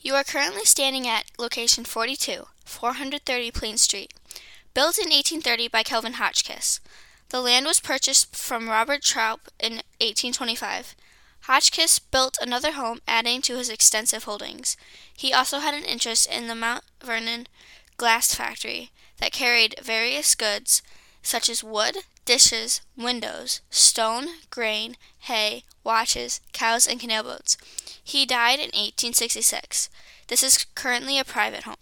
You are currently standing at location 42, 430 Plain Street, built in 1830 by Calvin Hotchkiss. The land was purchased from Robert Traub in 1825. Hotchkiss built another home, adding to his extensive holdings. He also had an interest in the Mount Vernon glass factory that carried various goods such as wood, dishes, windows, stone, grain, hay, watches, cows, and canal boats. He died in 1866. This is currently a private home.